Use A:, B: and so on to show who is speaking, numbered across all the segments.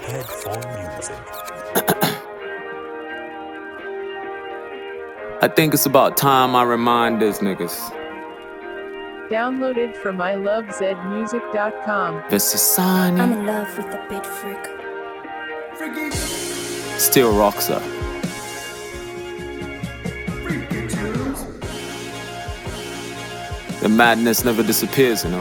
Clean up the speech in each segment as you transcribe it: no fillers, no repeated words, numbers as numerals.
A: Headphone music.
B: I think it's about time I remind these niggas.
C: Downloaded from ilovezmusic.com.
B: Vesasani
D: I'm in love with the bit freak.
B: still rocks her. The madness never disappears, you know.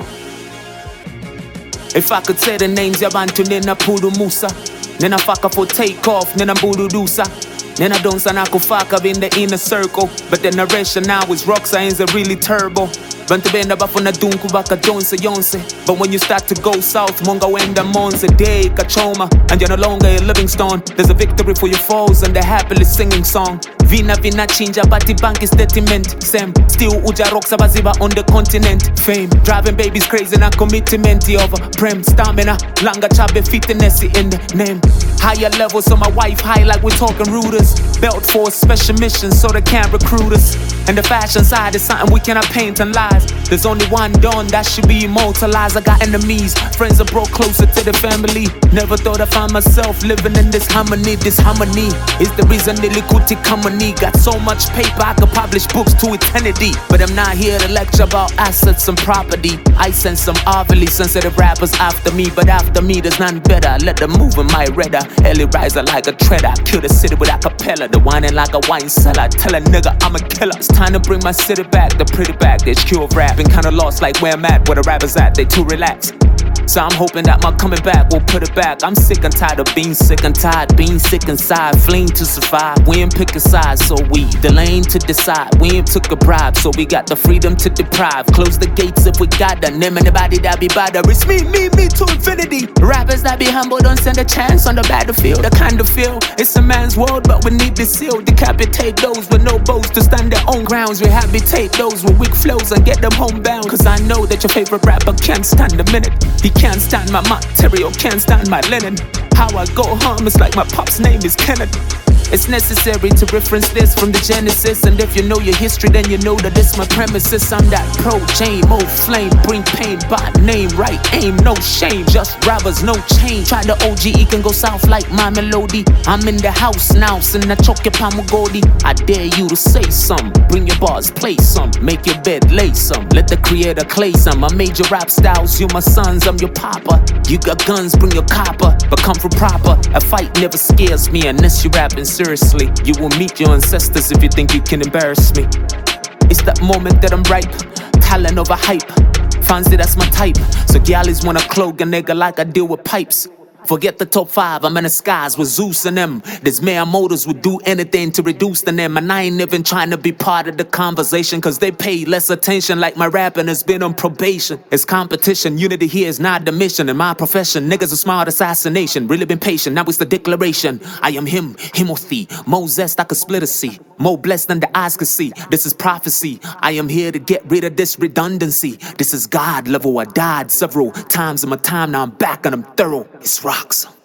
B: If I could say the names, Yabantu Nena Puru Musa, Nena Faka for takeoff, Nena Buru Dusa, Nena Don Sanako Faka in the inner circle. But the narration now is rock science are really turbo. Bantu benda bafuna dunku baka donse yonse. But when you start to go south, monga wenda monse day kachoma, and you're no longer a living stone. There's a victory for your foes and a happily singing song. Vina chinja bati banki statement. Same still uja rocks abaziba on the continent. Fame driving babies crazy na commitment over prem stamina. Langa chabe fitness in the name. Higher levels so my wife high like we're talking rooters. Belt for a special mission so they can't recruit us. And the fashion side is something we cannot paint and lies. There's only one dawn that should be immortalized. I got enemies, friends that brought closer to the family. Never thought I'd find myself living in this harmony. This harmony is the reason Nilikuti Kamani got so much paper I could publish books to eternity. But I'm not here to lecture about assets and property. I send some overly sensitive rappers after me, but after me there's none better. I let them move in my radar. Ellie riser like a treader. Kill the city with a cappella. The whining like a wine cellar. Tell a nigga I'm a killer. It's time to bring my city back. The pretty back. The HQ of rap. Been kinda lost like where I'm at. Where the rappers at. They too relaxed. So I'm hoping that my coming back will put it back. I'm sick and tired of being sick and tired. Being sick inside. Fleeing to survive. We ain't picking sides. So we delaying to decide. We ain't took a bribe. So we got the freedom to deprive. Close the gates if we got the name. Anybody that be bad. It's me to infinity. Rappers that be humble don't stand a chance on the battlefield. I kinda feel it's a man's world, but we need the seal. Decapitate those with no bows to stand their own grounds. Rehabilitate those with weak flows and get them homebound. Cause I know that your favorite rapper can't stand a minute. He can't stand my material, can't stand my linen. How I go home is like my pop's name is Kennedy. It's necessary to reference this from the Genesis. And if you know your history, then you know that this my premises. I'm that pro-Jane, old flame, bring pain by name, right aim, no shame. Just rappers, no change. Try the OGE, can go south like my melody. I'm in the house now, sin I choke your Pamagodi. I dare you to say some, bring your bars, play some. Make your bed, lay some, let the creator clay some. I made your rap styles, you my sons, I'm your papa. You got guns, bring your copper, but come from proper. A fight never scares me unless you rapping seriously. You will meet your ancestors if you think you can embarrass me. It's that moment that I'm ripe, talent over hype. Fancy that's my type, so gals wanna clog a nigga like I deal with pipes. Forget the top 5, I'm in the skies with Zeus and them. These mere mortals would do anything to reduce the name. And I ain't even trying to be part of the conversation, cause they pay less attention like my rapping has been on probation. It's competition, unity here is not the mission. In my profession, niggas are smart assassination. Really been patient, now it's the declaration. I am him, Himothy, Moses I could split a sea. More blessed than the eyes could see, this is prophecy. I am here to get rid of this redundancy. This is God level, I died several times in my time, now I'm back and I'm thorough. It's rocks.